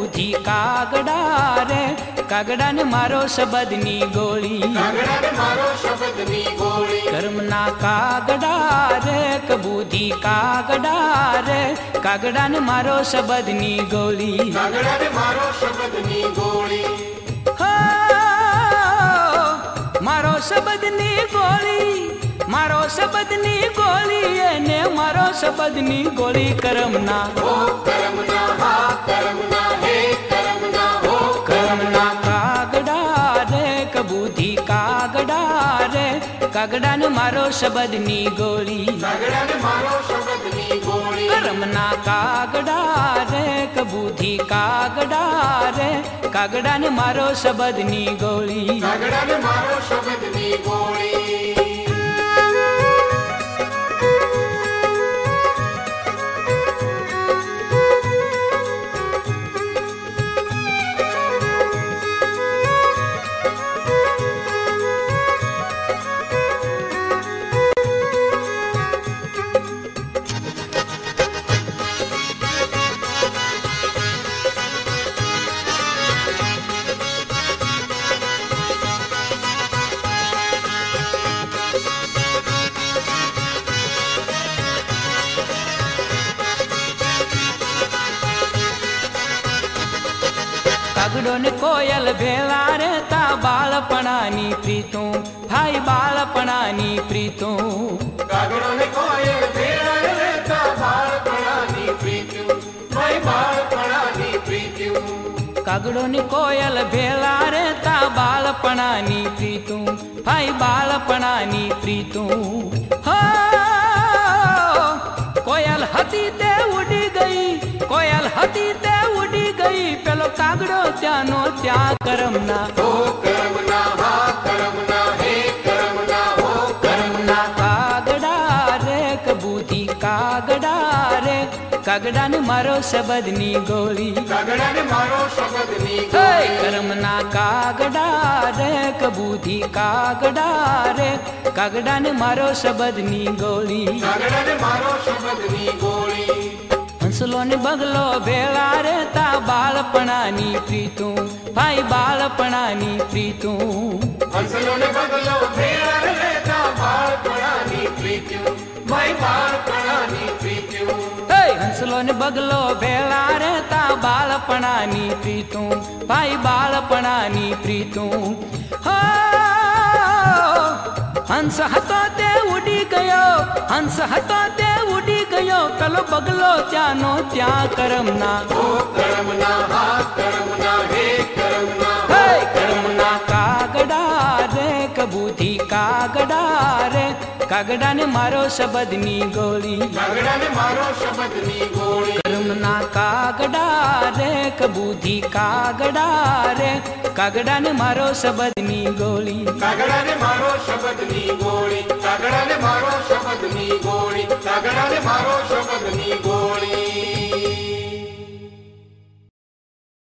બુધી કાગડા રે કાગડાને મારો શબ્દની ગોળી કર્મના કાગડા રે કબૂધી કાગડા રે કાગડાને મારો શબ્દની ગોળી મારો શબ્દની ગોળી મારો શબ્દની ગોળી એને મારો શબ્દની ગોળી કરમના કરમના કાગડા રે કબૂધી કાગડા રે કાગડાને મારો શબ્દની ગોળી કરમના કાગડા રે કબૂધી કાગડા રે કાગડાને મારો શબ્દની ગોળી કાગડો ને કોયલ ભેલા રહેતા બાળપણાની પ્રીતું ભાઈ બાળપણાની પ્રીતું કાગડો ને કોયલ ભેલા રહેતા બાળપણાની પ્રીતું ભાઈ બાળપણાની પ્રીતું કાગડો ને કોયલ ભેલા રહેતા બાળપણાની પ્રીતું ભાઈ બાળપણાની પ્રીતું હો કોયલ હતી તે ઉડી ગઈ કોયલ હતી તે ઉડી ગઈ પેલો કાગડો ત્યાંનો ત્યાં કરમના હે કરમના હો કરમના કાગડા રે કબૂધી કાગડા રે કાગડાને મારો શબ્દની ગોળી કાગડાને મારો શબ્દની કરમના કાગડા રે કબૂધી કાગડા રે કાગડાને મારો શબ્દની ગોળી કાગડાને મારો શબ્દની ગોળી હંસલો ને બગલો ભેળા રહેતા બાળપણાની પ્રીતું ભાઈ બાળપણાની પ્રીતું હંસલો ને બગલો ભેળા રહેતા બાળપણાની પ્રીતું ભાઈ બાળપણાની પ્રીતું હંસલો ને બગલો ભેળા રહેતા બાળપણાની પ્રીતું ભાઈ બાળપણાની પ્રીતું હો હંસ હતો તે ઉડી ગયો હંસ હતો તે ઉડી ગયો પેલો બગલો ત્યાંનો ત્યાં કરમના હે કરમના કાગડા રે કબૂધી કાગડા રે કાગડાને મારો શબ્દની ગોળી કાગડાને મારો શબ્દની ગોળી કરમના કાગડા રે કબૂધી કાગડા રે કાગડાને મારો શબ્દની ગોળી કાગડાને મારો શબ્દની ગોળી કાગડાને મારો શબ્દની ગોળી કાગડાને મારો